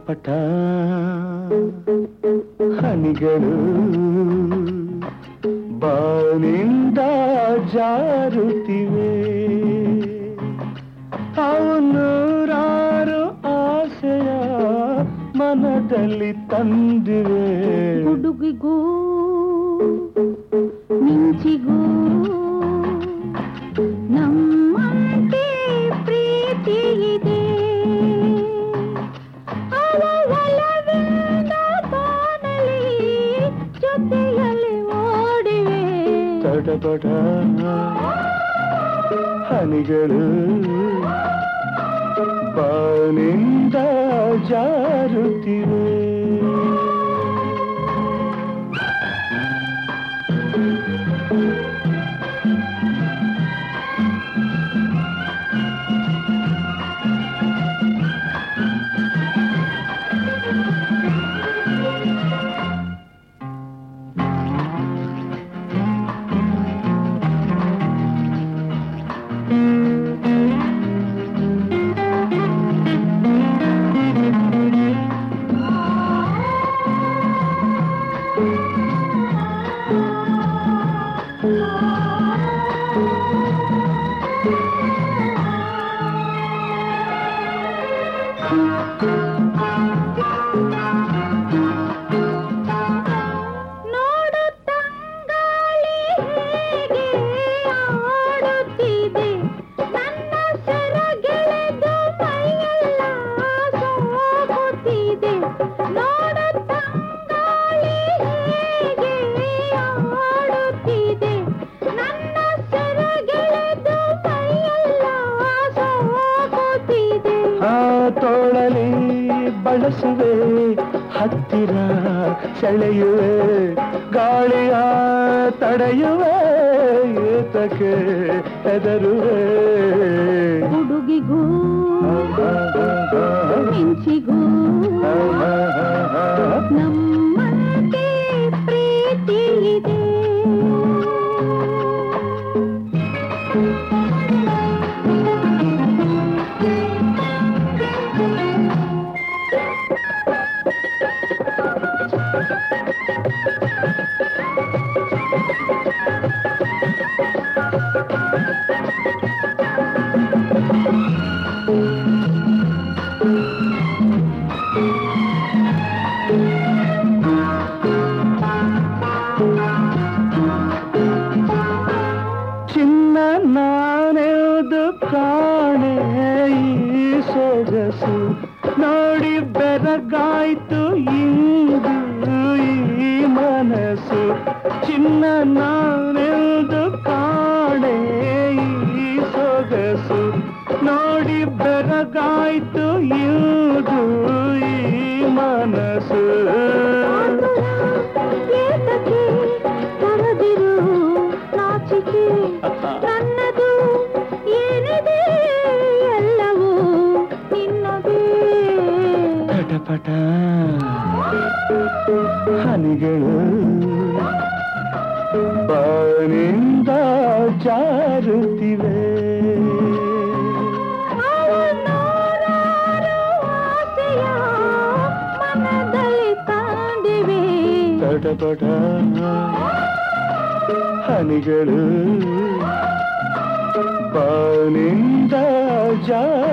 ಪಟ ಹನಿಗಳು ಬಾನಿಂದ ಜಾರುತ್ತಿವೆ. ಅವನೂರಾರು ಆಸೆಯ ಮನದಲ್ಲಿ ತಂದಿವೆ. ಹುಡುಗಿಗೂ ಮಿಂಚಿಗೂ ನಮ್ಮಂತೆ ಪ್ರೀತಿ ಇದೆ. ಅವಲವಿಂದ ಬಾನಲಿ ಜೊತೆಯಲ್ಲಿ ಓಡಿವೆ. ತಡಬಡ ಹನಿಗಳು ಬಾನಿಂದ ಜಾರುತ್ತಿವೆ. ನೋಡು ತಂಗಾಳಿ ಹೇಗೆ ಆಡುತ್ತಿದೆ. ನನ್ನ ಸೆರಗೆಳೆದು ಮೈಯೆಲ್ಲ ಸೋಗುತ್ತಿದೆ. ನೋಡು ತಂಗಾಳಿ ಹೇಗೆ ಆಡುತ್ತಿದೆ. ನನ್ನ ಸೆರಗೆಳೆದು ಮೈಯೆಲ್ಲ ಸೋಗುತ್ತಿದೆ. ತೋಳಲಿ ಬಳಸುವೆ ಹತ್ತಿರ ಸೆಳೆಯುವೆ. ಗಾಳಿಯ ತಡೆಯುವೆ ಏತಕ್ಕೆ ಹೆದರುವೆ. ಹುಡುಗಿಗೂ ಮಿಂಚಿಗೂ ನಮ್ಮಂತೆ ಪ್ರೀತಿ ಇದೆ. ಚಿನ್ನ ನಾನೆದು ಕಾಣೆ ಈ ಸೊಗಸು ನೋಡಿ ಬೆರಗಾಯ್ತು ಇಂದು ಈ ಮನಸ್ಸು. ಚಿನ್ನ ನಾನೆದು ಕಾಣೆ ಈ ಸೊಗಸು ನೋಡಿ ಬೆರಗಾಯ್ತು ಇಂದು ಈ ಮನಸ್ಸು. ಏತಕ್ಕೆ ತರದಿರು ನಾಚಿಕೆ ನನ್ನದು ಏನಿದೆ ಎಲ್ಲವೂ ನಿನ್ನದೇ. ಪಟಪಟ ಹನಿಗಳು ಬಾನಿಂದ ಜಾರುತ್ತಿವೆ. ಅವನೂರಾರು ಆಸೆಯ ಮನದಲ್ಲಿ ತಂದಿವೆ. ತಡಬಡ ಹನಿಗಳು ಬಾನಿಂದ ಜಾರುತ್ತಿವೆ.